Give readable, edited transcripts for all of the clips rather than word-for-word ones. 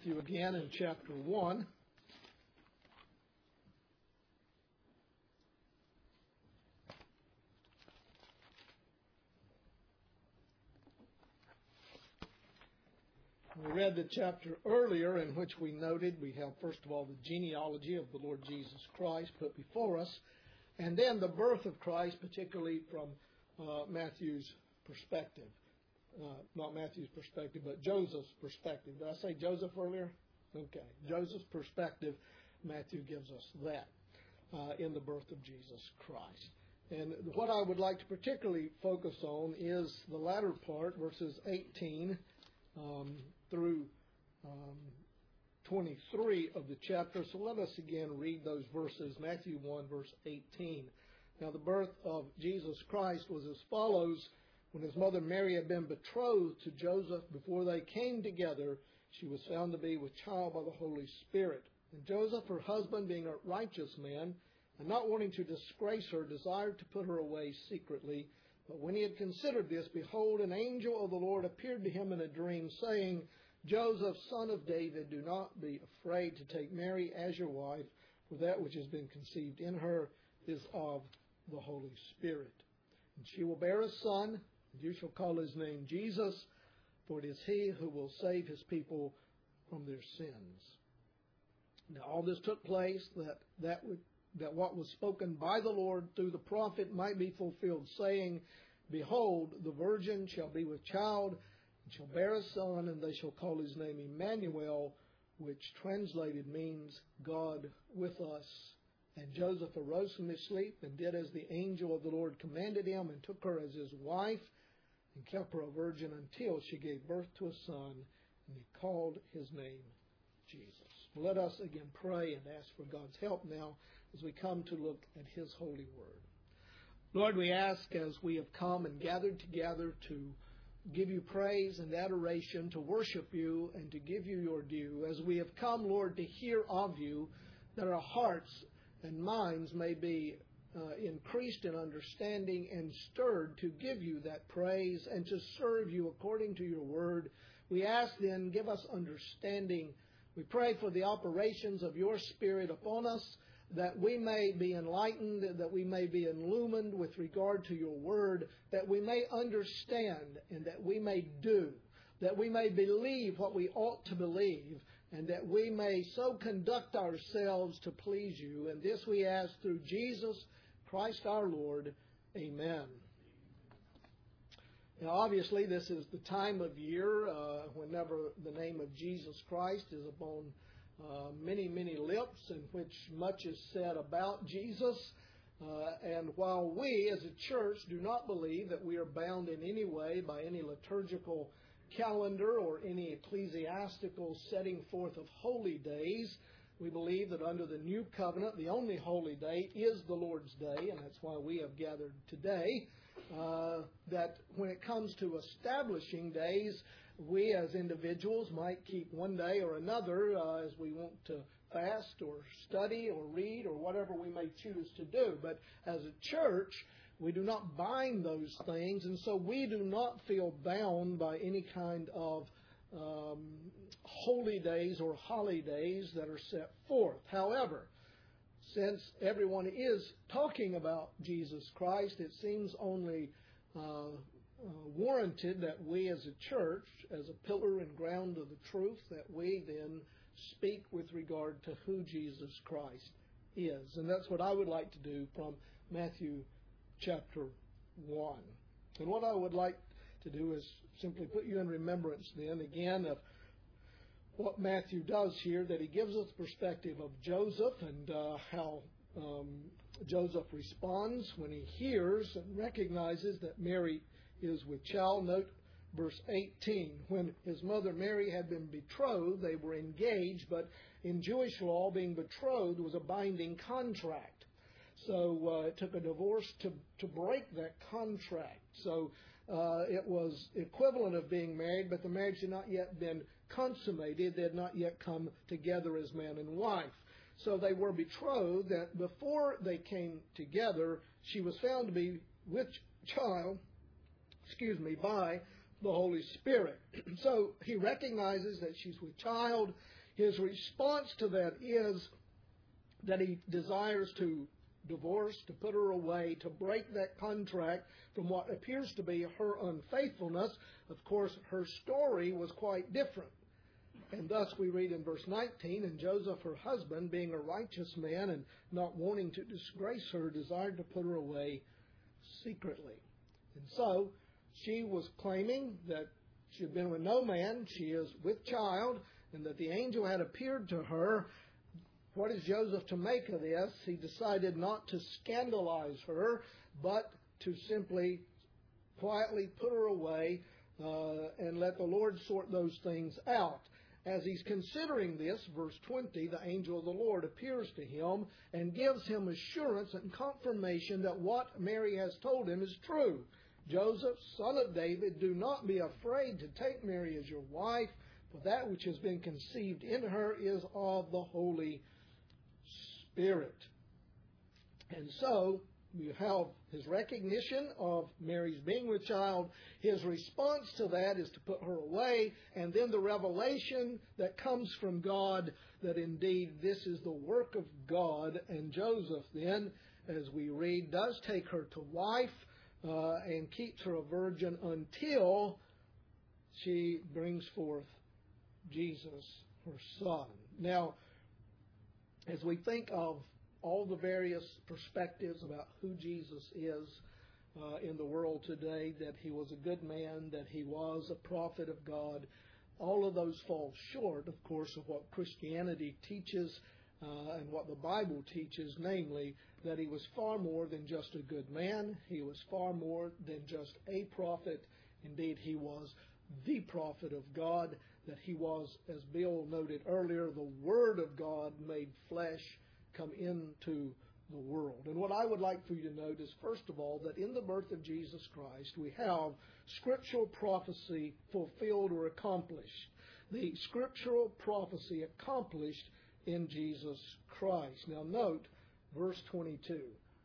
Matthew again in chapter 1. We read the chapter earlier in which we noted we have, first of all, the genealogy of the Lord Jesus Christ put before us, and then the birth of Christ, particularly from Matthew's perspective. Not Matthew's perspective, but Joseph's perspective. Did I say Joseph earlier? Okay. Joseph's perspective, Matthew gives us that in the birth of Jesus Christ. And what I would like to particularly focus on is the latter part, verses 18 through 23 of the chapter. So let us again read those verses. Matthew 1, verse 18. Now the birth of Jesus Christ was as follows. When his mother Mary had been betrothed to Joseph, before they came together, she was found to be with child by the Holy Spirit. And Joseph, her husband, being a righteous man, and not wanting to disgrace her, desired to put her away secretly. But when he had considered this, behold, an angel of the Lord appeared to him in a dream, saying, Joseph, son of David, do not be afraid to take Mary as your wife, for that which has been conceived in her is of the Holy Spirit. And she will bear a son, and you shall call his name Jesus, for it is he who will save his people from their sins. Now all this took place that what was spoken by the Lord through the prophet might be fulfilled, saying, Behold, the virgin shall be with child, and shall bear a son, and they shall call his name Emmanuel, which translated means God with us. And Joseph arose from his sleep, and did as the angel of the Lord commanded him, and took her as his wife, and kept her a virgin until she gave birth to a son, and he called his name Jesus. Well, let us again pray and ask for God's help now as we come to look at his holy word. Lord, we ask as we have come and gathered together to give you praise and adoration, to worship you and to give you your due, as we have come, Lord, to hear of you, that our hearts and minds may be increased in understanding and stirred to give you that praise and to serve you according to your word. We ask then, give us understanding. We pray for the operations of your Spirit upon us, that we may be enlightened, that we may be illumined with regard to your word, that we may understand and that we may do, that we may believe what we ought to believe, and that we may so conduct ourselves to please you. And this we ask through Jesus Christ our Lord. Amen. Now, obviously, this is the time of year whenever the name of Jesus Christ is upon many, many lips, in which much is said about Jesus. And while we as a church do not believe that we are bound in any way by any liturgical calendar or any ecclesiastical setting forth of holy days, we believe that under the new covenant, the only holy day is the Lord's Day, and that's why we have gathered today. That when it comes to establishing days, we as individuals might keep one day or another as we want to fast or study or read or whatever we may choose to do. But as a church, we do not bind those things, and so we do not feel bound by any kind of holy days or holidays that are set forth. However, since everyone is talking about Jesus Christ, it seems only warranted that we as a church, as a pillar and ground of the truth, that we then speak with regard to who Jesus Christ is. And that's what I would like to do from Matthew chapter 1. And what I would like to do is simply put you in remembrance then again of what Matthew does here, that he gives us the perspective of Joseph and how Joseph responds when he hears and recognizes that Mary is with child. Note verse 18. When his mother Mary had been betrothed, they were engaged, but in Jewish law, being betrothed was a binding contract. So it took a divorce to break that contract. So it was equivalent of being married, but the marriage had not yet been consummated. They had not yet come together as man and wife. So they were betrothed. That before they came together, she was found to be with child, by the Holy Spirit. So he recognizes that she's with child. His response to that is that he desires to divorce, to put her away, to break that contract from what appears to be her unfaithfulness. Of course, her story was quite different. And thus we read in verse 19, and Joseph, her husband, being a righteous man and not wanting to disgrace her, desired to put her away secretly. And so she was claiming that she had been with no man, she is with child, and that the angel had appeared to her. What is Joseph to make of this? He decided not to scandalize her, but to simply quietly put her away and let the Lord sort those things out. As he's considering this, verse 20, the angel of the Lord appears to him and gives him assurance and confirmation that what Mary has told him is true. Joseph, son of David, do not be afraid to take Mary as your wife, for that which has been conceived in her is of the Holy Spirit. And so you have his recognition of Mary's being with child. His response to that is to put her away, and then the revelation that comes from God that indeed this is the work of God. And Joseph then, as we read, does take her to wife and keeps her a virgin until she brings forth Jesus, her son. Now, as we think of all the various perspectives about who Jesus is in the world today, that he was a good man, that he was a prophet of God, all of those fall short, of course, of what Christianity teaches and what the Bible teaches, namely that he was far more than just a good man. He was far more than just a prophet. Indeed, he was the prophet of God, that he was, as Bill noted earlier, the Word of God made flesh, come into the world. And what I would like for you to note is, first of all, that in the birth of Jesus Christ, we have scriptural prophecy fulfilled or accomplished. The scriptural prophecy accomplished in Jesus Christ. Now note verse 22.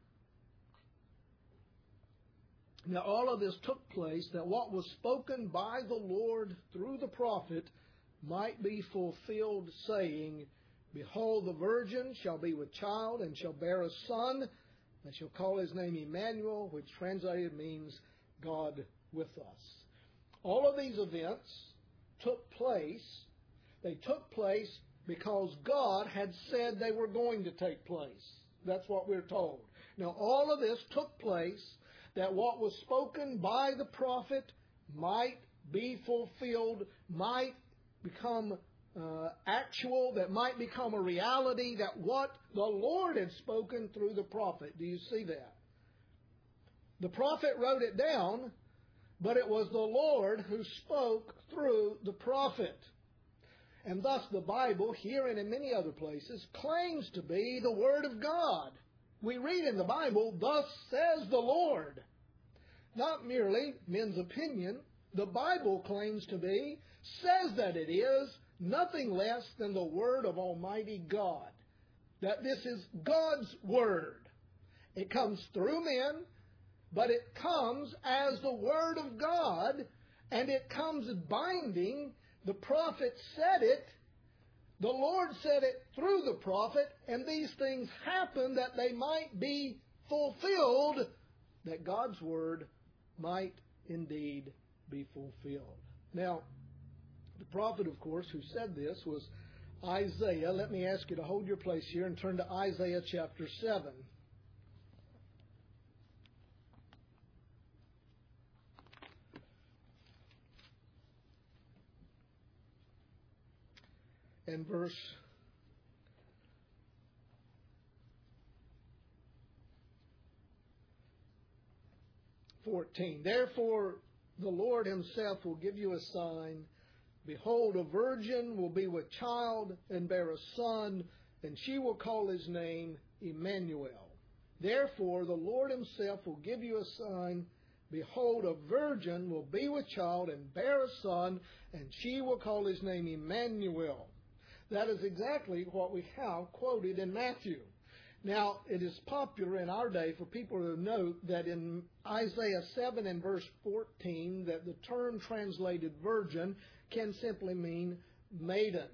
Now all of this took place that what was spoken by the Lord through the prophet might be fulfilled, saying, Behold, the virgin shall be with child and shall bear a son, and shall call his name Emmanuel, which translated means God with us. All of these events took place. They took place because God had said they were going to take place. That's what we're told. Now, all of this took place that what was spoken by the prophet might be fulfilled, might become actual, that might become a reality, that what the Lord had spoken through the prophet. Do you see that? The prophet wrote it down, but it was the Lord who spoke through the prophet. And thus the Bible, here and in many other places, claims to be the Word of God. We read in the Bible, Thus says the Lord. Not merely men's opinion. The Bible claims to be, says that it is, nothing less than the Word of Almighty God. That this is God's Word. It comes through men, but it comes as the Word of God, and it comes binding. The prophet said it, the Lord said it through the prophet, and these things happen that they might be fulfilled, that God's Word might indeed be fulfilled. Now, the prophet, of course, who said this was Isaiah. Let me ask you to hold your place here and turn to Isaiah chapter 7. And verse 14. Therefore, the Lord himself will give you a sign. Behold, a virgin will be with child and bear a son, and she will call his name Emmanuel. Therefore, the Lord himself will give you a sign. Behold, a virgin will be with child and bear a son, and she will call his name Emmanuel. That is exactly what we have quoted in Matthew. Now, it is popular in our day for people to note that in Isaiah 7 and verse 14 that the term translated virgin can simply mean maiden.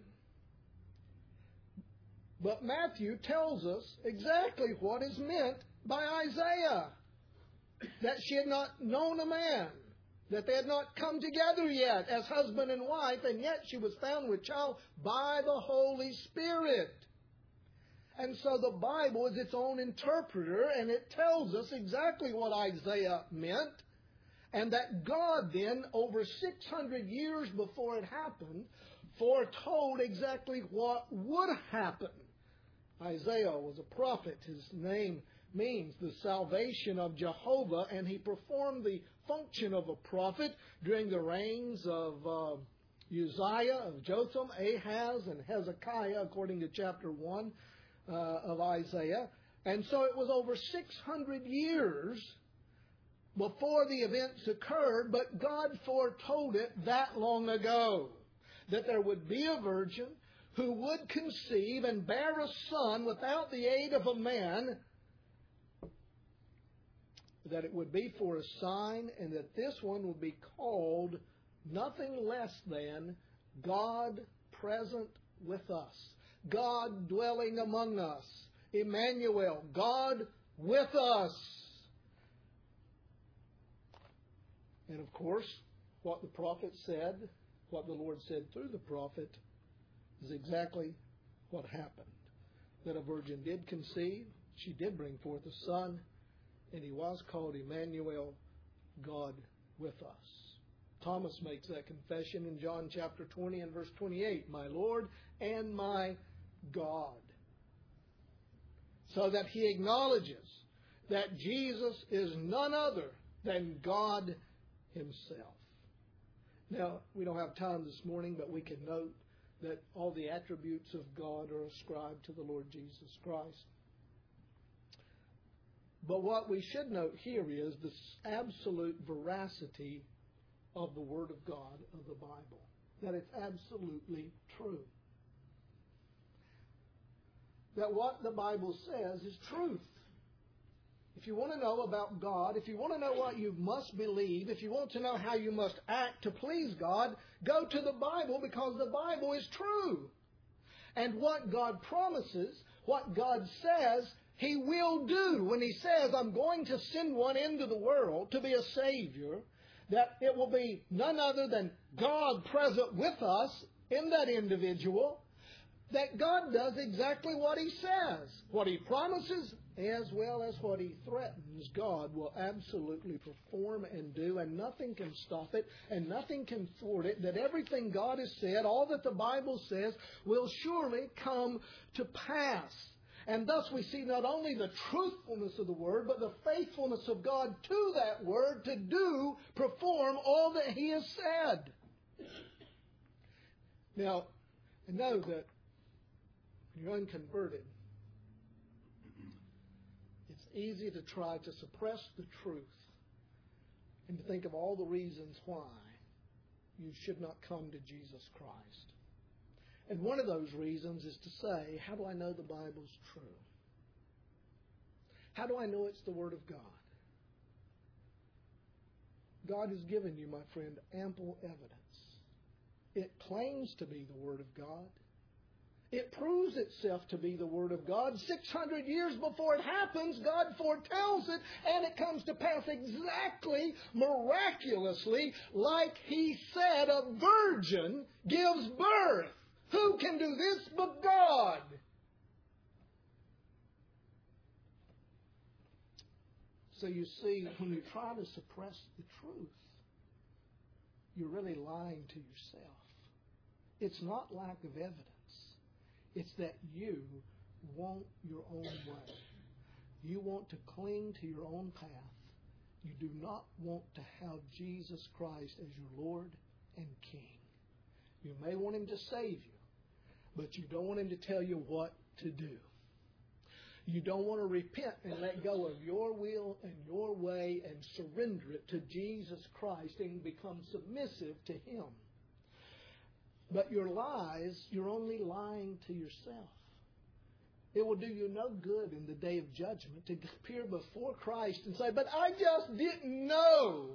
But Matthew tells us exactly what is meant by Isaiah. That she had not known a man, that they had not come together yet as husband and wife, and yet she was found with child by the Holy Spirit. And so the Bible is its own interpreter, and it tells us exactly what Isaiah meant, and that God then, over 600 years before it happened, foretold exactly what would happen. Isaiah was a prophet. His name means the salvation of Jehovah, and he performed the function of a prophet during the reigns of Uzziah, of Jotham, Ahaz, and Hezekiah, according to chapter 1 of Isaiah. And so it was over 600 years before the events occurred, but God foretold it that long ago, that there would be a virgin who would conceive and bear a son without the aid of a man, that it would be for a sign, and that this one would be called nothing less than God present with us, God dwelling among us, Emmanuel, God with us. And of course, what the prophet said, what the Lord said through the prophet, is exactly what happened. That a virgin did conceive, she did bring forth a son, and he was called Emmanuel, God with us. Thomas makes that confession in John chapter 20 and verse 28, my Lord and my God. So that he acknowledges that Jesus is none other than God himself. Now, we don't have time this morning, but we can note that all the attributes of God are ascribed to the Lord Jesus Christ. But what we should note here is the absolute veracity of the Word of God, of the Bible. That it's absolutely true. That what the Bible says is truth. If you want to know about God, if you want to know what you must believe, if you want to know how you must act to please God, go to the Bible, because the Bible is true. And what God promises, what God says, He will do. When He says, I'm going to send one into the world to be a Savior, that it will be none other than God present with us in that individual, that God does exactly what He says. What He promises, as well as what He threatens, God will absolutely perform and do, and nothing can stop it, and nothing can thwart it, that everything God has said, all that the Bible says, will surely come to pass. And thus we see not only the truthfulness of the Word, but the faithfulness of God to that Word to do, perform all that He has said. Now, I know that when you're unconverted, it's easy to try to suppress the truth and to think of all the reasons why you should not come to Jesus Christ. And one of those reasons is to say, how do I know the Bible's true? How do I know it's the Word of God? God has given you, my friend, ample evidence. It claims to be the Word of God. It proves itself to be the Word of God. 600 years before it happens, God foretells it, and it comes to pass exactly, miraculously, like He said a virgin gives birth. Who can do this but God? So you see, when you try to suppress the truth, you're really lying to yourself. It's not lack of evidence. It's that you want your own way. You want to cling to your own path. You do not want to have Jesus Christ as your Lord and King. You may want Him to save you, but you don't want Him to tell you what to do. You don't want to repent and let go of your will and your way and surrender it to Jesus Christ and become submissive to Him. But your lies, you're only lying to yourself. It will do you no good in the day of judgment to appear before Christ and say, but I just didn't know.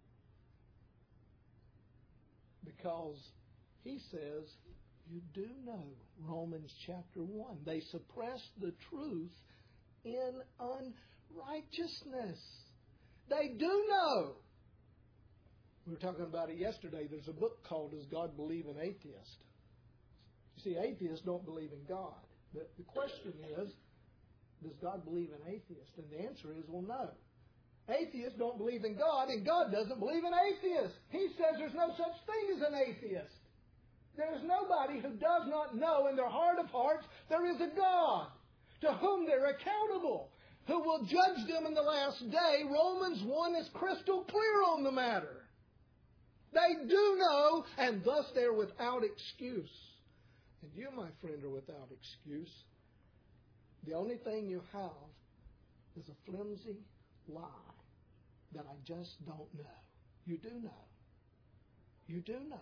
Because He says, you do know. Romans chapter 1. They suppress the truth in unrighteousness. They do know. We were talking about it yesterday. There's a book called Does God Believe in Atheists? You see, atheists don't believe in God. The question is, does God believe in atheists? And the answer is, well, no. Atheists don't believe in God, and God doesn't believe in atheists. He says there's no such thing as an atheist. There is nobody who does not know in their heart of hearts there is a God to whom they're accountable, who will judge them in the last day. Romans 1 is crystal clear on the matter. They do know, and thus they're without excuse. And you, my friend, are without excuse. The only thing you have is a flimsy lie that I just don't know. You do know. You do know.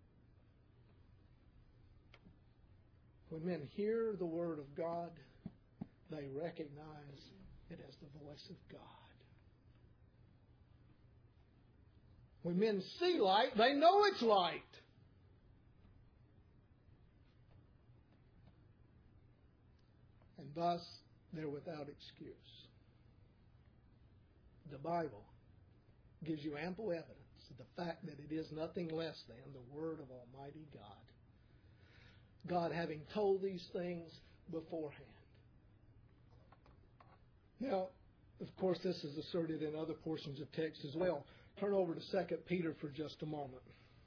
When men hear the Word of God, they recognize it as the voice of God. When men see light, they know it's light. And thus, they're without excuse. The Bible gives you ample evidence of the fact that it is nothing less than the Word of Almighty God. God having told these things beforehand. Now, of course, this is asserted in other portions of text as well. Turn over to 2 Peter for just a moment.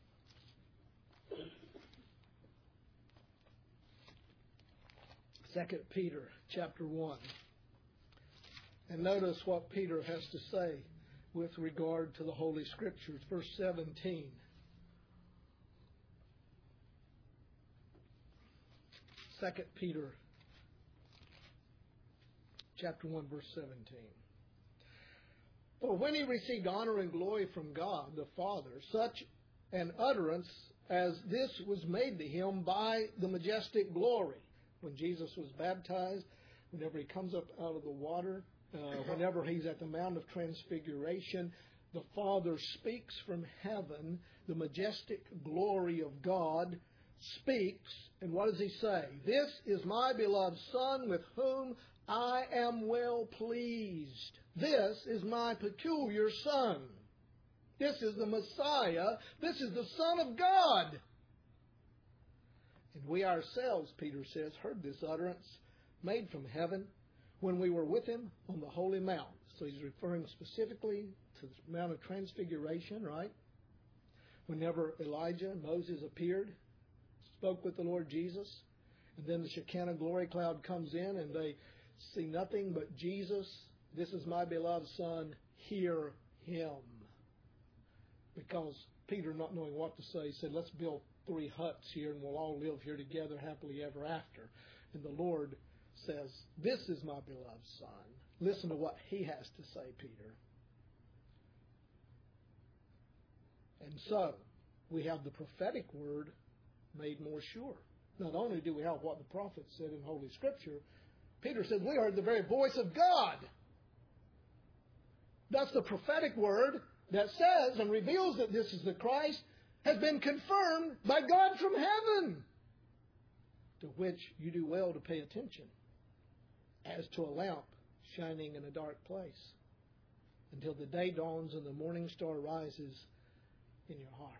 2 Peter chapter 1. And notice what Peter has to say with regard to the Holy Scriptures. Verse 17. 2 Peter chapter 1, verse 17. For when he received honor and glory from God the Father, such an utterance as this was made to him by the majestic glory. When Jesus was baptized, whenever he comes up out of the water, whenever he's at the Mount of Transfiguration, the Father speaks from heaven. The majestic glory of God speaks. And what does he say? This is my beloved Son with whom I am well pleased. This is my peculiar Son. This is the Messiah. This is the Son of God. And we ourselves, Peter says, heard this utterance made from heaven when we were with him on the holy mount. So he's referring specifically to the Mount of Transfiguration, right? Whenever Elijah and Moses appeared, spoke with the Lord Jesus, and then the Shekinah glory cloud comes in and they see nothing but Jesus. This is my beloved Son, hear him. Because Peter, not knowing what to say, said, let's build 3 huts here and we'll all live here together happily ever after. And the Lord says, this is my beloved Son. Listen to what he has to say, Peter. And so, we have the prophetic word made more sure. Not only do we have what the prophet said in Holy Scripture, Peter said, we heard the very voice of God. Thus the prophetic word that says and reveals that this is the Christ has been confirmed by God from heaven, to which you do well to pay attention, as to a lamp shining in a dark place, until the day dawns and the morning star rises in your hearts.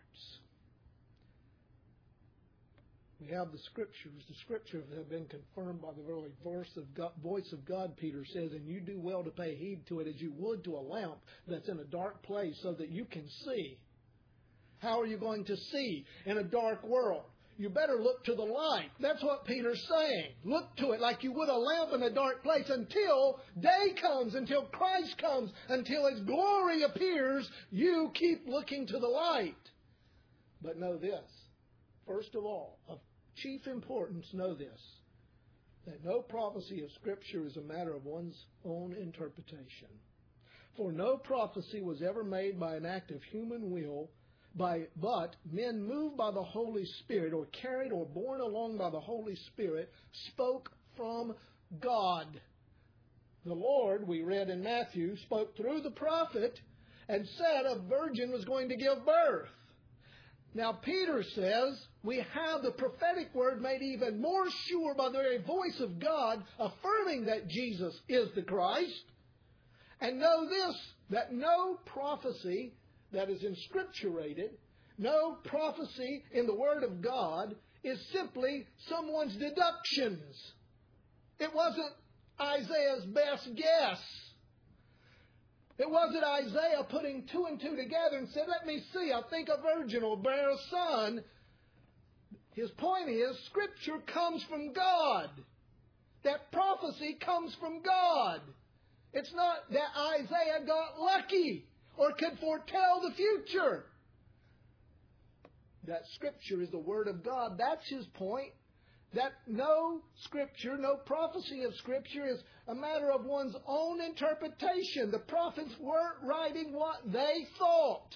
We have the Scriptures. The Scriptures have been confirmed by the very voice of God, Peter says, and you do well to pay heed to it as you would to a lamp that's in a dark place so that you can see. How are you going to see in a dark world? You better look to the light. That's what Peter's saying. Look to it like you would a lamp in a dark place until day comes, until Christ comes, until His glory appears. You keep looking to the light. But know this, first of all, of chief importance, know this, that no prophecy of Scripture is a matter of one's own interpretation. For no prophecy was ever made by an act of human will, but men moved by the Holy Spirit, or carried or borne along by the Holy Spirit, spoke from God. The Lord, we read in Matthew, spoke through the prophet and said a virgin was going to give birth. Now Peter says we have the prophetic word made even more sure by the very voice of God, affirming that Jesus is the Christ. And know this, that no prophecy that is inscripturated, no prophecy in the Word of God is simply someone's deductions. It wasn't Isaiah's best guess. It wasn't Isaiah putting two and two together and said, let me see, I think a virgin will bear a son. His point is, Scripture comes from God. That prophecy comes from God. It's not that Isaiah got lucky or could foretell the future. That Scripture is the Word of God. That's his point. That no Scripture, no prophecy of Scripture is a matter of one's own interpretation. The prophets weren't writing what they thought.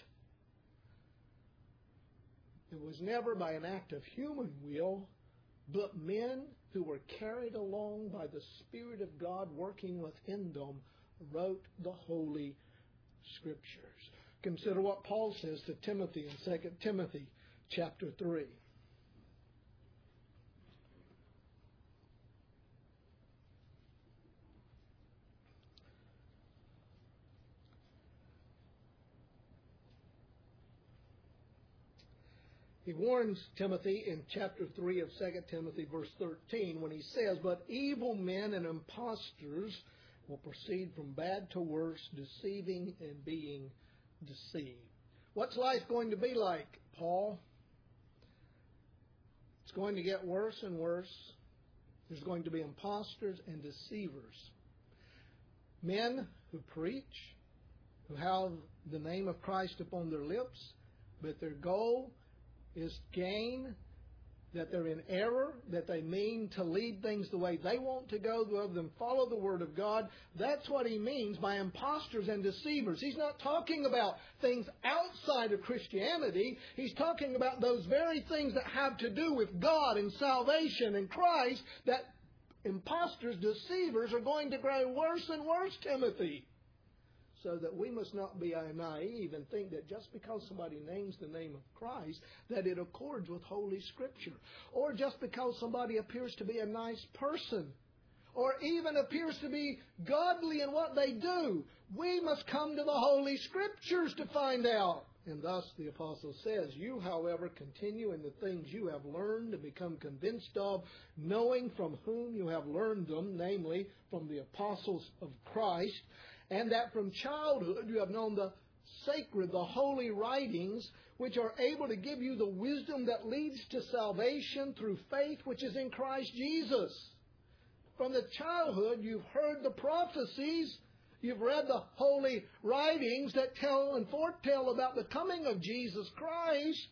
It was never by an act of human will, but men who were carried along by the Spirit of God working within them wrote the Holy Scriptures. Consider what Paul says to Timothy in 2 Timothy chapter 3. He warns Timothy in chapter 3 of 2 Timothy verse 13 when he says, but evil men and impostors will proceed from bad to worse, deceiving and being deceived. What's life going to be like, Paul? It's going to get worse and worse. There's going to be impostors and deceivers. Men who preach, who have the name of Christ upon their lips, but their goal is gain, that they're in error, that they mean to lead things the way they want to go rather than follow the Word of God. That's what he means by impostors and deceivers. He's not talking about things outside of Christianity. He's talking about those very things that have to do with God and salvation and Christ, that impostors, deceivers are going to grow worse and worse, Timothy. So that we must not be naive and think that just because somebody names the name of Christ, that it accords with Holy Scripture. Or just because somebody appears to be a nice person, or even appears to be godly in what they do. We must come to the Holy Scriptures to find out. And thus the apostle says, you, however, continue in the things you have learned and become convinced of, knowing from whom you have learned them, namely from the apostles of Christ, and that from childhood you have known the sacred, the holy writings, which are able to give you the wisdom that leads to salvation through faith which is in Christ Jesus. From the childhood you've heard the prophecies, you've read the holy writings that tell and foretell about the coming of Jesus Christ.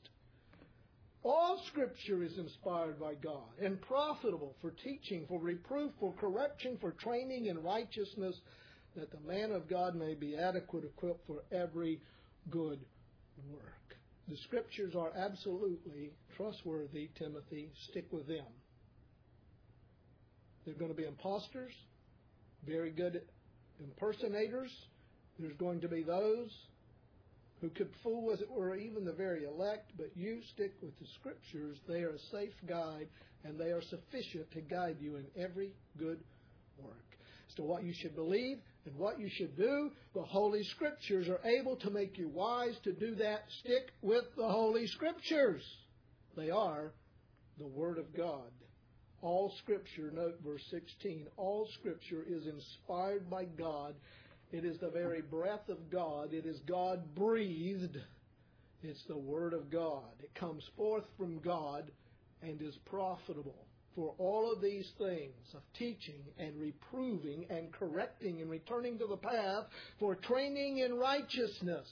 All Scripture is inspired by God and profitable for teaching, for reproof, for correction, for training in righteousness, that the man of God may be adequate, equipped for every good work. The Scriptures are absolutely trustworthy, Timothy. Stick with them. There are going to be imposters, very good impersonators. There's going to be those who could fool, as it were, even the very elect, but you stick with the Scriptures. They are a safe guide, and they are sufficient to guide you in every good work. As to what you should believe and what you should do, the Holy Scriptures are able to make you wise to do that. Stick with the Holy Scriptures. They are the Word of God. All Scripture, note verse 16, all Scripture is inspired by God. It is the very breath of God. It is God-breathed. It's the Word of God. It comes forth from God and is profitable for all of these things of teaching and reproving and correcting and returning to the path, for training in righteousness.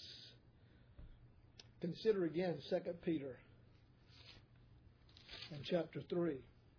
Consider again 2 Peter and chapter 3.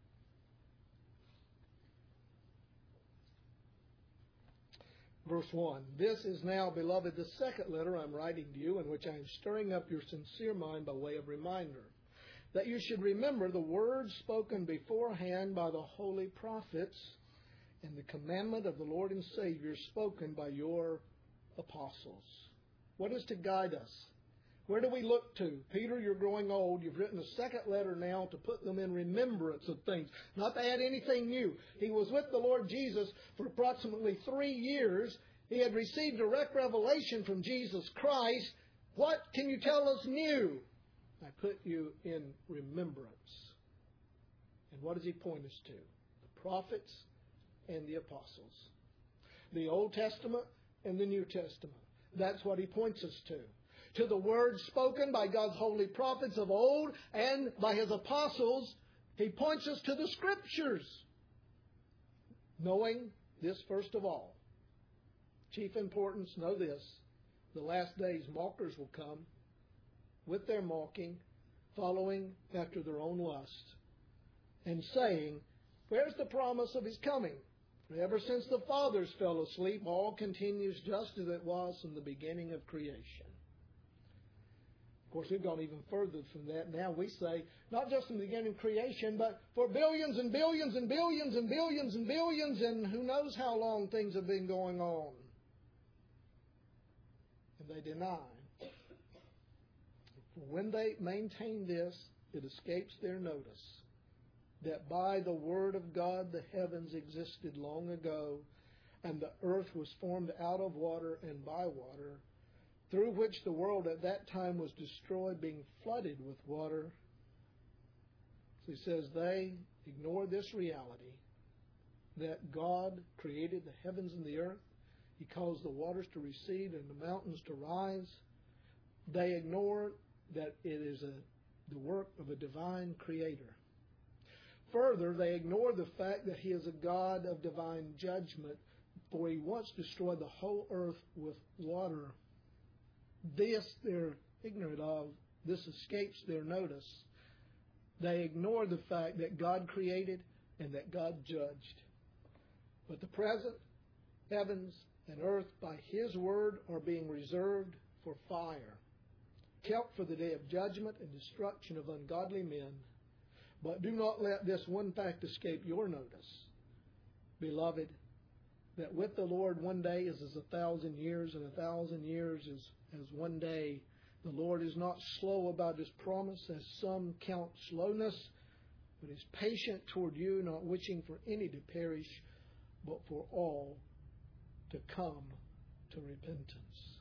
Verse 1. This is now, beloved, the second letter I'm writing to you, in which I am stirring up your sincere mind by way of reminder, that you should remember the words spoken beforehand by the holy prophets and the commandment of the Lord and Savior spoken by your apostles. What is to guide us? Where do we look to? Peter, you're growing old. You've written a second letter now to put them in remembrance of things, not to add anything new. He was with the Lord Jesus for approximately 3 years. He had received direct revelation from Jesus Christ. What can you tell us new? I put you in remembrance. And what does he point us to? The prophets and the apostles. The Old Testament and the New Testament. That's what he points us to. To the words spoken by God's holy prophets of old and by his apostles, he points us to the Scriptures. Knowing this first of all. Chief importance, know this. The last days mockers will come with their mocking, following after their own lust, and saying, where's the promise of his coming? For ever since the fathers fell asleep, all continues just as it was from the beginning of creation. Of course, we've gone even further from that. Now we say, not just from the beginning of creation, but for billions and billions and billions and billions and billions, and who knows how long things have been going on. And they deny. For when they maintain this, it escapes their notice that by the word of God the heavens existed long ago, and the earth was formed out of water and by water, through which the world at that time was destroyed, being flooded with water. So he says they ignore this reality that God created the heavens and the earth. He caused the waters to recede and the mountains to rise. They ignore that it is the work of a divine creator. Further, they ignore the fact that he is a God of divine judgment, for he once destroyed the whole earth with water. This they're ignorant of. This escapes their notice. They ignore the fact that God created and that God judged. But the present heavens and earth by his word are being reserved for fire, kept for the day of judgment and destruction of ungodly men. But do not let this one fact escape your notice, beloved, that with the Lord 1 day is as 1,000 years, and 1,000 years is as 1 day. The Lord is not slow about his promise, as some count slowness, but is patient toward you, not wishing for any to perish, but for all to come to repentance.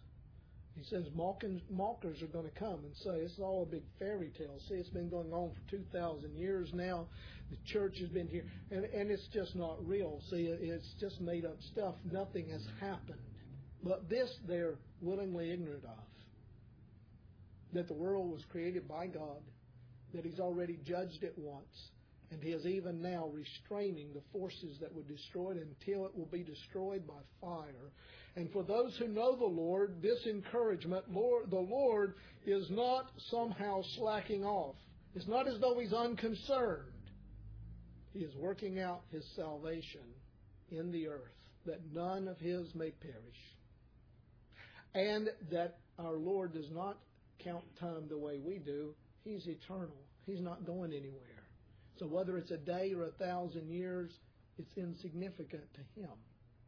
He says mockers are going to come and say, it's all a big fairy tale. See, it's been going on for 2,000 years now. The church has been here. And it's just not real. See, it's just made up stuff. Nothing has happened. But this they're willingly ignorant of. That the world was created by God. That he's already judged it once. And he is even now restraining the forces that would destroy it until it will be destroyed by fire. And for those who know the Lord, this encouragement, the Lord is not somehow slacking off. It's not as though he's unconcerned. He is working out his salvation in the earth, that none of his may perish. And that our Lord does not count time the way we do. He's eternal. He's not going anywhere. So whether it's a day or 1,000 years, it's insignificant to him.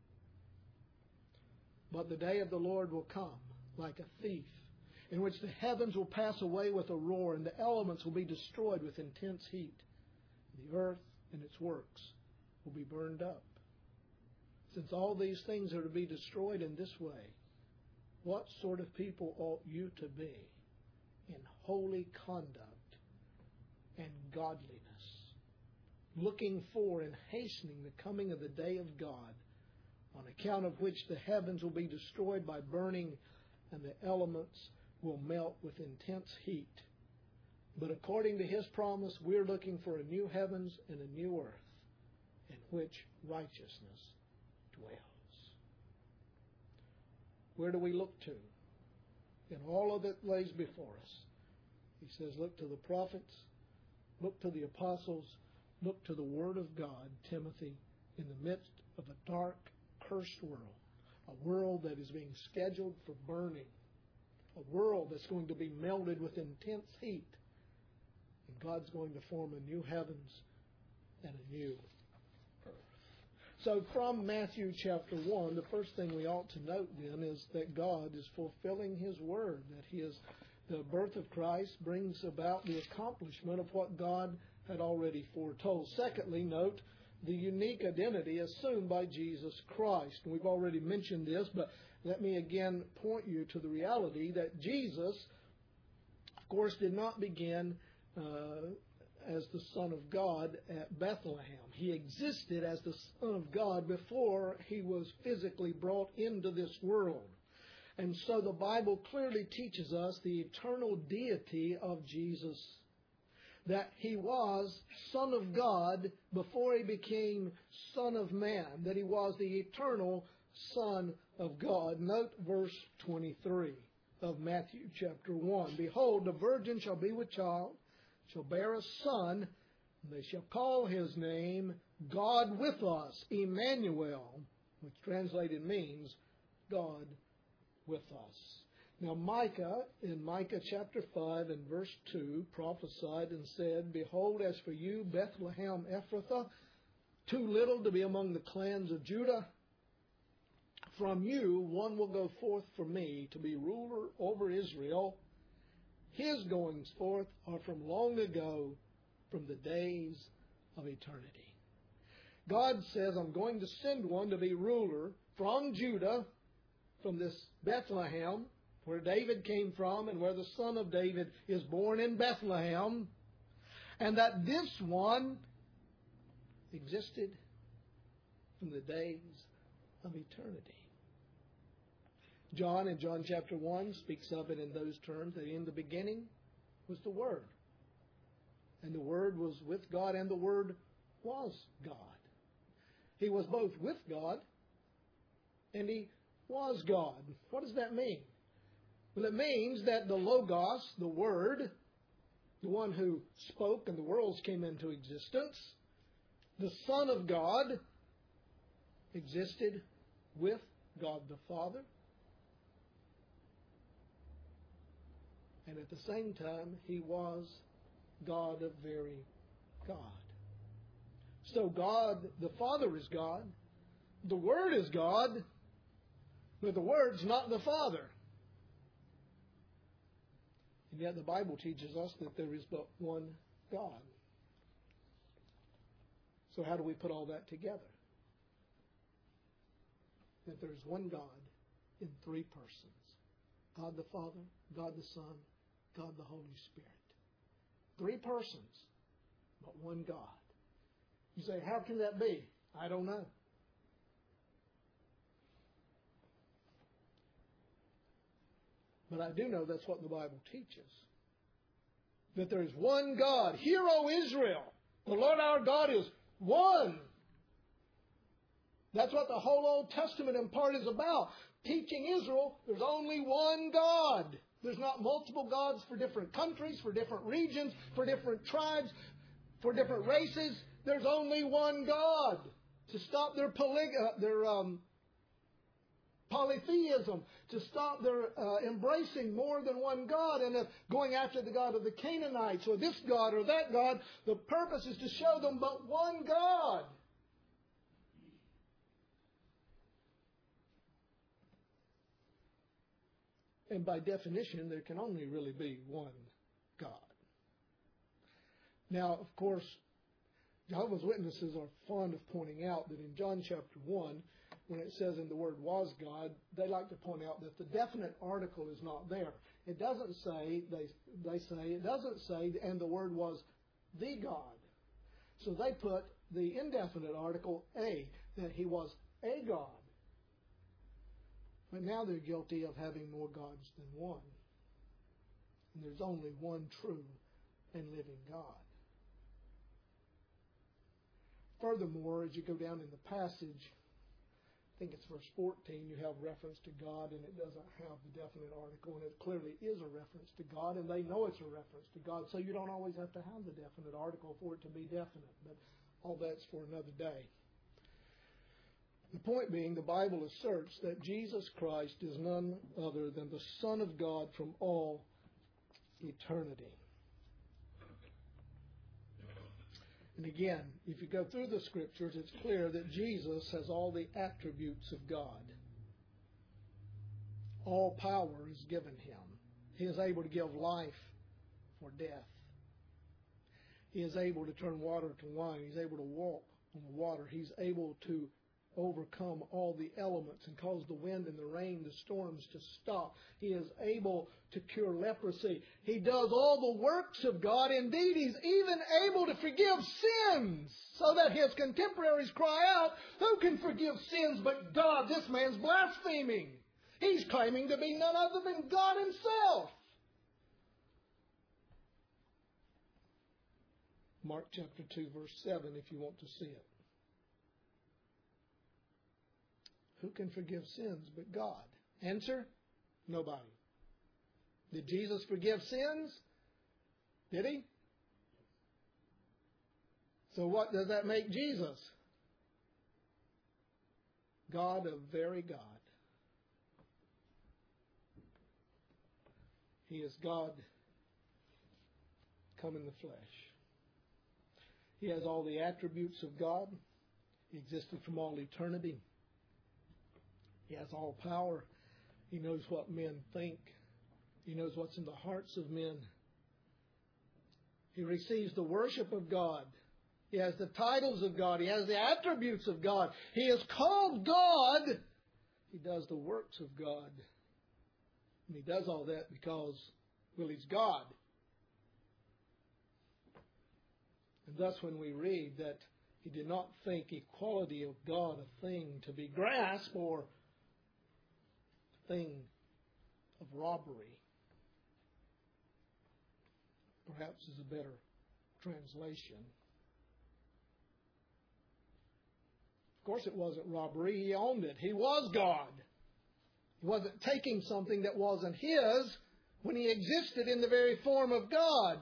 But the day of the Lord will come like a thief, in which the heavens will pass away with a roar, and the elements will be destroyed with intense heat. The earth and its works will be burned up. Since all these things are to be destroyed in this way, what sort of people ought you to be in holy conduct and godliness, looking for and hastening the coming of the day of God, on account of which the heavens will be destroyed by burning and the elements will melt with intense heat. But according to his promise, we're looking for a new heavens and a new earth in which righteousness dwells. Where do we look to in all of that lays before us? He says, look to the prophets, look to the apostles, look to the Word of God, Timothy, in the midst of a dark, cursed world, a world that is being scheduled for burning, a world that's going to be melted with intense heat, and God's going to form a new heavens and a new earth. So from Matthew chapter 1, the first thing we ought to note then is that God is fulfilling His word, that the birth of Christ brings about the accomplishment of what God had already foretold. Secondly, note the unique identity assumed by Jesus Christ. And we've already mentioned this, but let me again point you to the reality that Jesus, of course, did not begin as the Son of God at Bethlehem. He existed as the Son of God before He was physically brought into this world. And so the Bible clearly teaches us the eternal deity of Jesus, that He was Son of God before He became Son of Man, that He was the eternal Son of God. Note verse 23 of Matthew chapter 1. Behold, the virgin shall be with child, shall bear a son, and they shall call His name God with us, Emmanuel, which translated means God with us. Now Micah, in Micah chapter 5 and verse 2, prophesied and said, Behold, as for you, Bethlehem Ephrathah, too little to be among the clans of Judah, from you one will go forth for me to be ruler over Israel. His goings forth are from long ago, from the days of eternity. God says, I'm going to send one to be ruler from Judah, from this Bethlehem, where David came from and where the son of David is born in Bethlehem, and that this one existed from the days of eternity. John, in John chapter 1, speaks of it in those terms, that in the beginning was the Word. And the Word was with God, and the Word was God. He was both with God, and He was God. What does that mean? Well, it means that the Logos, the Word, the one who spoke and the worlds came into existence, the Son of God, existed with God the Father. And at the same time, He was God of very God. So God, the Father is God. The Word is God. But the Word's not the Father. And yet the Bible teaches us that there is but one God. So how do we put all that together? That there is one God in three persons. God the Father, God the Son, God the Holy Spirit. Three persons, but one God. You say, how can that be? I don't know. But I do know that's what the Bible teaches. That there is one God. Hear, O Israel, the Lord our God is one. That's what the whole Old Testament in part is about. Teaching Israel there's only one God. There's not multiple gods for different countries, for different regions, for different tribes, for different races. There's only one God. To stop their polytheism, to stop their embracing more than one God and going after the God of the Canaanites or this God or that God. The purpose is to show them but one God. And by definition, there can only really be one God. Now, of course, Jehovah's Witnesses are fond of pointing out that in John chapter 1, when it says in the word was God, they like to point out that the definite article is not there. It doesn't say, it doesn't say, and the word was the God. So they put the indefinite article a, that He was a God. But now they're guilty of having more gods than one. And there's only one true and living God. Furthermore, as you go down in the passage, I think it's verse 14, you have reference to God, and it doesn't have the definite article, and it clearly is a reference to God, and they know it's a reference to God, so you don't always have to have the definite article for it to be definite, but all that's for another day. The point being, the Bible asserts that Jesus Christ is none other than the Son of God from all eternity. And again, if you go through the Scriptures, it's clear that Jesus has all the attributes of God. All power is given Him. He is able to give life or death. He is able to turn water to wine. He's able to walk on the water. He's able to overcome all the elements and cause the wind and the rain, the storms to stop. He is able to cure leprosy. He does all the works of God. Indeed, He's even able to forgive sins so that His contemporaries cry out, "Who can forgive sins but God? This man's blaspheming." He's claiming to be none other than God Himself. Mark chapter 2, verse 7, if you want to see it. Who can forgive sins but God? Answer, nobody. Did Jesus forgive sins? Did He? So what does that make Jesus? God of very God. He is God come in the flesh. He has all the attributes of God. He existed from all eternity. He has all power. He knows what men think. He knows what's in the hearts of men. He receives the worship of God. He has the titles of God. He has the attributes of God. He is called God. He does the works of God. And He does all that because, well, He's God. And thus when we read that He did not think equality of God a thing to be grasped or a thing of robbery, perhaps is a better translation. Of course it wasn't robbery. He owned it. He was God. He wasn't taking something that wasn't His when He existed in the very form of God.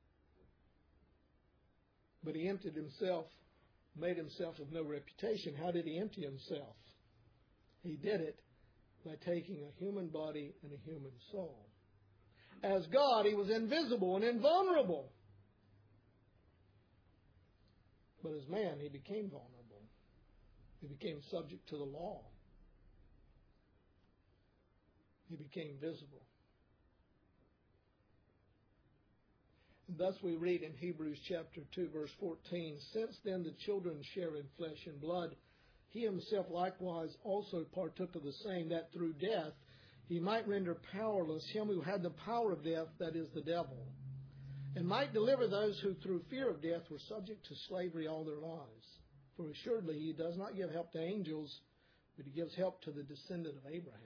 But He emptied Himself, made Himself of no reputation. How did He empty Himself? He did it by taking a human body and a human soul. As God, He was invisible and invulnerable. But as man, He became vulnerable. He became subject to the law. He became visible. And thus we read in Hebrews chapter 2, verse 14, "Since then the children share in flesh and blood, He Himself likewise also partook of the same, that through death He might render powerless him who had the power of death, that is, the devil, and might deliver those who through fear of death were subject to slavery all their lives. For assuredly He does not give help to angels, but He gives help to the descendant of Abraham.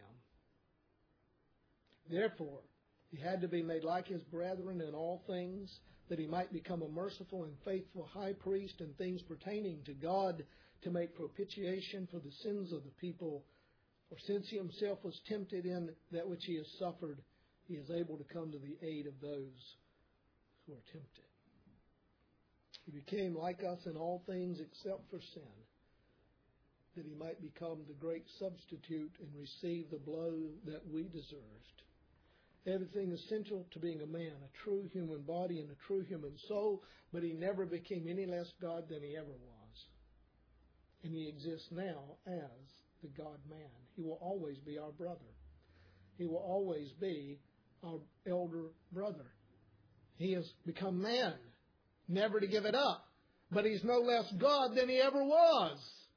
Therefore, He had to be made like His brethren in all things, that He might become a merciful and faithful high priest in things pertaining to God, to make propitiation for the sins of the people. For since He Himself was tempted in that which He has suffered, He is able to come to the aid of those who are tempted. He became like us in all things except for sin, that He might become the great substitute and receive the blow that we deserved. Everything essential to being a man, a true human body and a true human soul, but He never became any less God than He ever was. And He exists now as the God-man. He will always be our brother. He will always be our elder brother. He has become man, never to give it up, but He's no less God than He ever was.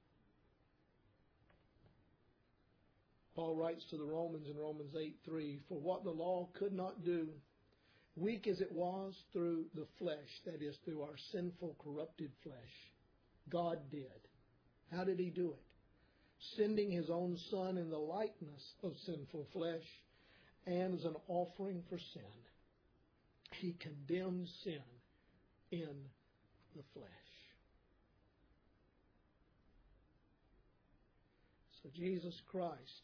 Paul writes to the Romans in Romans 8:3, "For what the law could not do, weak as it was through the flesh," that is, through our sinful, corrupted flesh, God did. How did He do it? Sending His own Son in the likeness of sinful flesh, and as an offering for sin, He condemned sin in the flesh. So Jesus Christ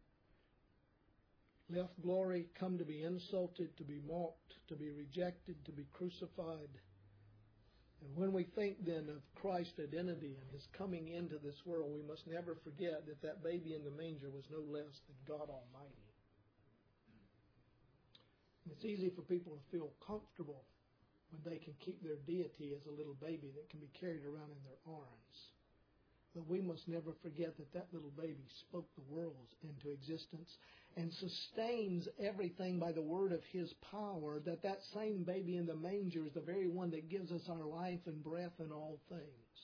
left glory, come to be insulted, to be mocked, to be rejected, to be crucified. And when we think then of Christ's identity and His coming into this world, we must never forget that that baby in the manger was no less than God Almighty. And it's easy for people to feel comfortable when they can keep their deity as a little baby that can be carried around in their arms. But we must never forget that that little baby spoke the worlds into existence and sustains everything by the word of His power, that that same baby in the manger is the very one that gives us our life and breath and all things.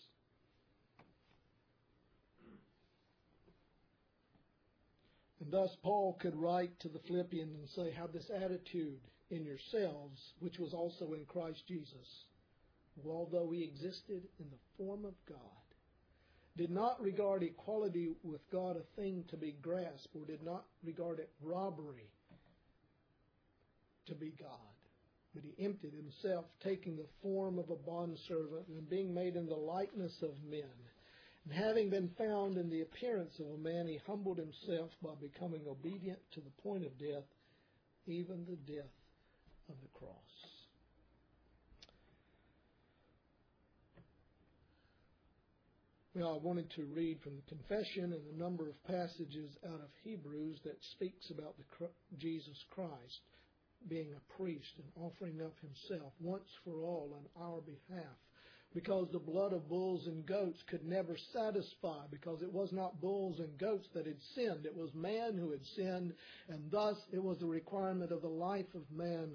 And thus Paul could write to the Philippians and say, have this attitude in yourselves, which was also in Christ Jesus, who, although He existed in the form of God, did not regard equality with God a thing to be grasped, or did not regard it robbery to be God. But He emptied Himself, taking the form of a bondservant, and being made in the likeness of men. And having been found in the appearance of a man, He humbled Himself by becoming obedient to the point of death, even the death of the cross. Well, I wanted to read from the confession and a number of passages out of Hebrews that speaks about Jesus Christ being a priest and offering up Himself once for all on our behalf. Because the blood of bulls and goats could never satisfy, because it was not bulls and goats that had sinned. It was man who had sinned, and thus it was the requirement of the life of man.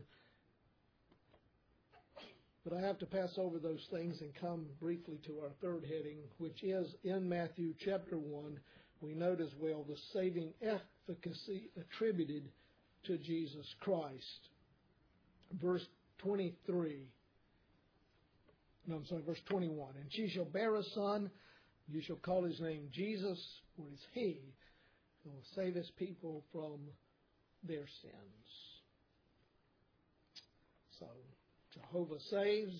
But I have to pass over those things and come briefly to our third heading, which is in Matthew chapter 1. We note as well the saving efficacy attributed to Jesus Christ. Verse 23. Verse 21. And she shall bear a son, you shall call his name Jesus, for it is He who will save His people from their sins. So, Jehovah saves.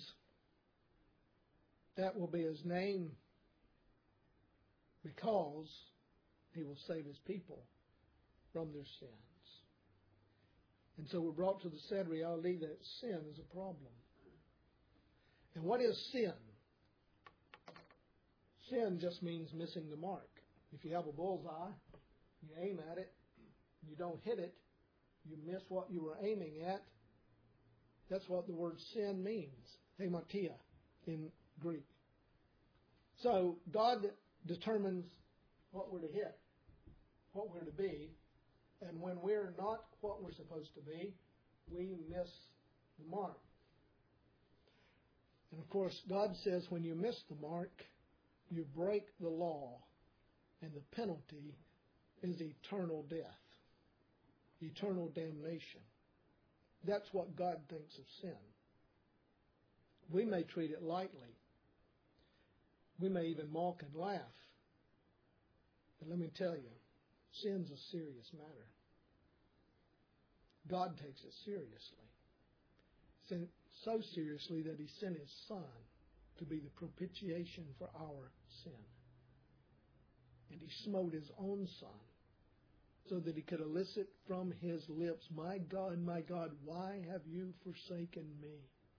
That will be His name, because He will save His people from their sins. And so we're brought to the sad reality that sin is a problem. And what is sin? Sin just means missing the mark. If you have a bullseye, you aim at it, you don't hit it, you miss what you were aiming at. That's what the word sin means. Hamartia in Greek. So God determines what we're to hit, what we're to be, and when we're not what we're supposed to be, we miss the mark. And of course, God says when you miss the mark, you break the law, and the penalty is eternal death, eternal damnation. That's what God thinks of sin. We may treat it lightly. We may even mock and laugh. But let me tell you, sin's a serious matter. God takes it seriously. So seriously that He sent His Son to be the propitiation for our sin. And He smote His own Son so that He could elicit from His lips, my God, why have you forsaken me?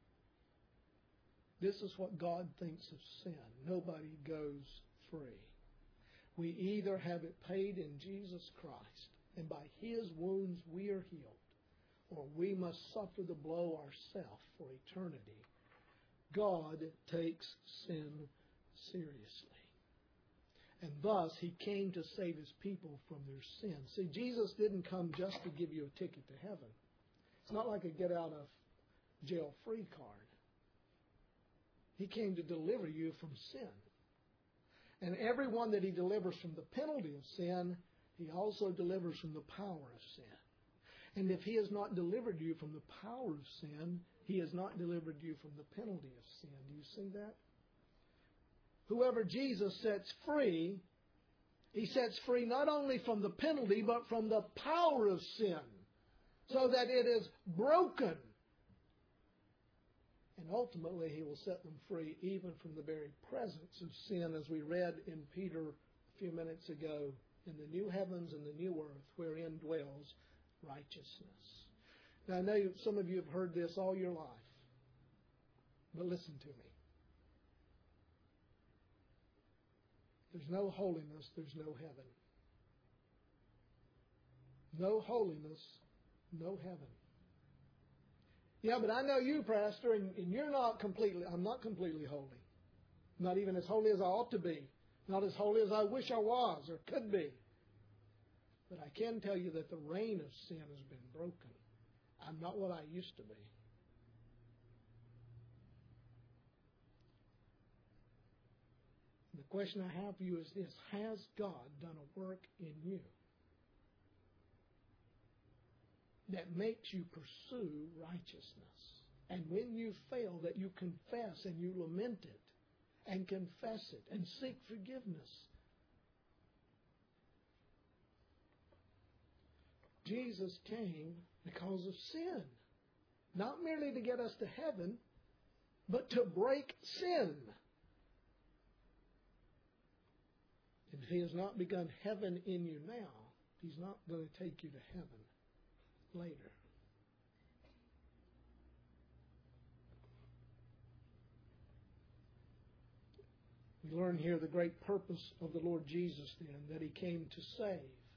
This is what God thinks of sin. Nobody goes free. We either have it paid in Jesus Christ, and by His wounds we are healed, or we must suffer the blow ourselves for eternity. God takes sin seriously. And thus, He came to save His people from their sins. See, Jesus didn't come just to give you a ticket to heaven. It's not like a get out of jail free card. He came to deliver you from sin. And everyone that He delivers from the penalty of sin, He also delivers from the power of sin. And if He has not delivered you from the power of sin, He has not delivered you from the penalty of sin. Do you see that? Whoever Jesus sets free, He sets free not only from the penalty, but from the power of sin, so that it is broken. And ultimately, He will set them free even from the very presence of sin, as we read in Peter a few minutes ago, in the new heavens and the new earth, wherein dwells righteousness. Now, I know some of you have heard this all your life, but listen to me. There's no holiness, there's no heaven. No holiness, no heaven. Yeah, but I know you, Pastor, and you're not completely, I'm not completely holy. Not even as holy as I ought to be. Not as holy as I wish I was or could be. But I can tell you that the reign of sin has been broken. I'm not what I used to be. The question I have for you is this: has God done a work in you that makes you pursue righteousness? And when you fail, that you confess and you lament it and confess it and seek forgiveness. Jesus came because of sin. Not merely to get us to heaven, but to break sin. And if He has not begun heaven in you now, He's not going to take you to heaven later. We learn here the great purpose of the Lord Jesus then, that He came to save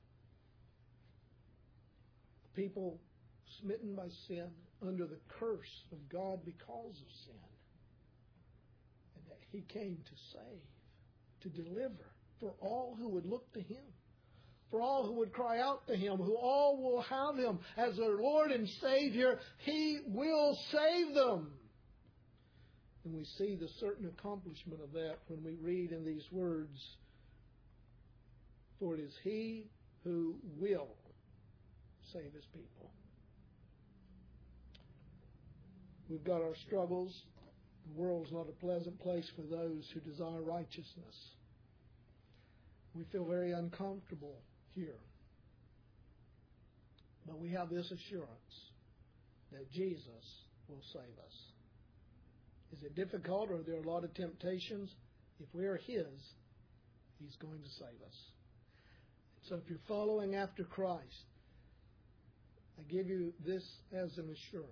people smitten by sin, under the curse of God because of sin. And that He came to save, to deliver, for all who would look to Him, for all who would cry out to Him, who all will have Him as their Lord and Savior. He will save them. And we see the certain accomplishment of that when we read in these words, for it is He who will save His people. We've got our struggles. The world's not a pleasant place for those who desire righteousness. We feel very uncomfortable here. But we have this assurance that Jesus will save us. Is it difficult, or are there a lot of temptations? If we're His, He's going to save us. So if you're following after Christ, I give you this as an assurance.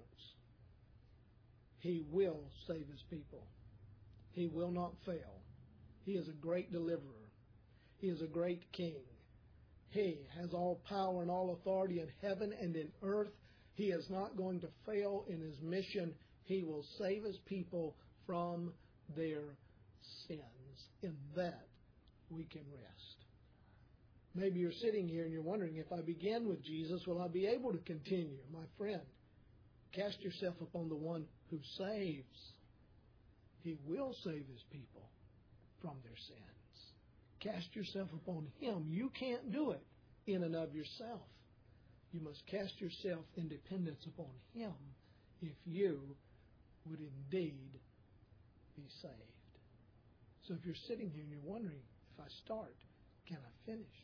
He will save His people. He will not fail. He is a great deliverer. He is a great King. He has all power and all authority in heaven and in earth. He is not going to fail in His mission. He will save His people from their sins. In that we can rest. Maybe you're sitting here and you're wondering, if I begin with Jesus, will I be able to continue? My friend, cast yourself upon the one who saves. He will save His people from their sins. Cast yourself upon Him. You can't do it in and of yourself. You must cast yourself in dependence upon Him if you would indeed be saved. So if you're sitting here and you're wondering, if I start, can I finish?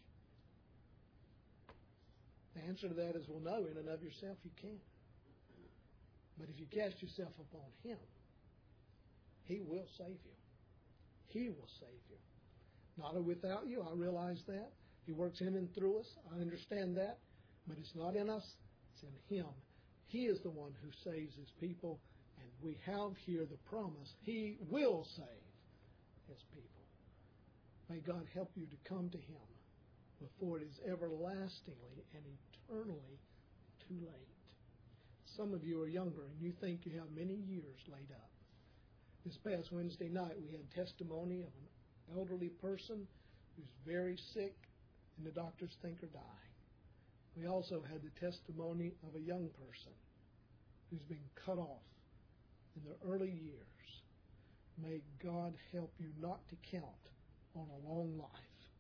The answer to that is, well, no, in and of yourself you can't. But if you cast yourself upon Him, He will save you. He will save you. Not without you, I realize that. He works in and through us. I understand that. But it's not in us, it's in Him. He is the one who saves His people, and we have here the promise, He will save His people. May God help you to come to Him before it is everlastingly and eternally too late. Some of you are younger and you think you have many years laid up. This past Wednesday night we had testimony of an elderly person who's very sick and the doctors think are dying. We also had the testimony of a young person who's been cut off in their early years. May God help you not to count on a long life.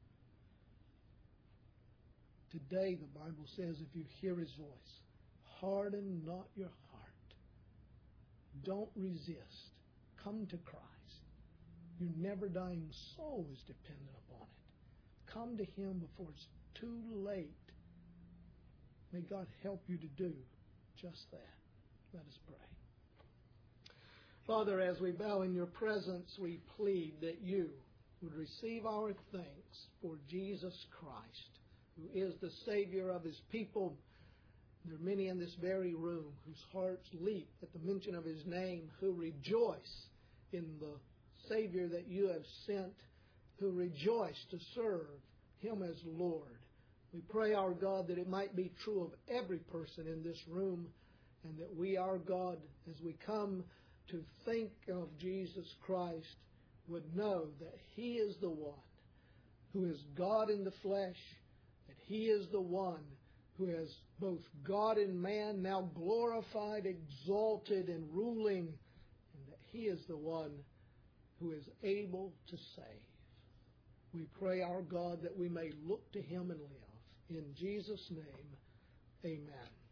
Today, the Bible says, if you hear His voice, harden not your heart. Don't resist. Come to Christ. Your never-dying soul is dependent upon it. Come to Him before it's too late. May God help you to do just that. Let us pray. Father, as we bow in Your presence, we plead that You would receive our thanks for Jesus Christ, who is the Savior of His people. There are many in this very room whose hearts leap at the mention of His name, who rejoice in the Savior that You have sent, who rejoice to serve Him as Lord. We pray, our God, that it might be true of every person in this room, and that we, our God, as we come to think of Jesus Christ, would know that He is the one who is God in the flesh, that He is the one who is both God and man, now glorified, exalted, and ruling, and that He is the one who is able to save. We pray, our God, that we may look to Him and live. In Jesus' name, amen.